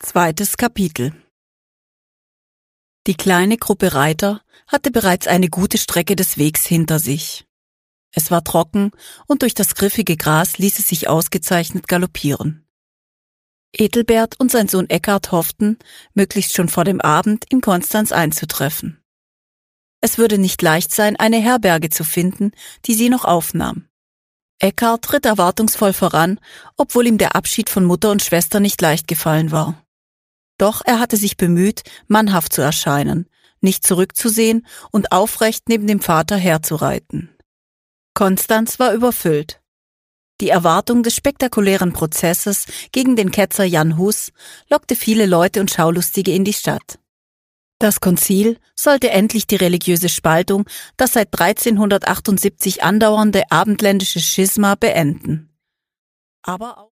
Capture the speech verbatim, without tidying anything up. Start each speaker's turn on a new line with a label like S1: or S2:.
S1: Zweites Kapitel. Die kleine Gruppe Reiter hatte bereits eine gute Strecke des Wegs hinter sich. Es war trocken und durch das griffige Gras ließ es sich ausgezeichnet galoppieren. Ethelbert und sein Sohn Eckhard hofften, möglichst schon vor dem Abend in Konstanz einzutreffen. Es würde nicht leicht sein, eine Herberge zu finden, die sie noch aufnahm. Eckhard ritt erwartungsvoll voran, obwohl ihm der Abschied von Mutter und Schwester nicht leicht gefallen war. Doch er hatte sich bemüht, mannhaft zu erscheinen, nicht zurückzusehen und aufrecht neben dem Vater herzureiten. Konstanz war überfüllt. Die Erwartung des spektakulären Prozesses gegen den Ketzer Jan Hus lockte viele Leute und Schaulustige in die Stadt. Das Konzil sollte endlich die religiöse Spaltung, das seit dreizehnhundertachtundsiebzig andauernde abendländische Schisma beenden. Aber auch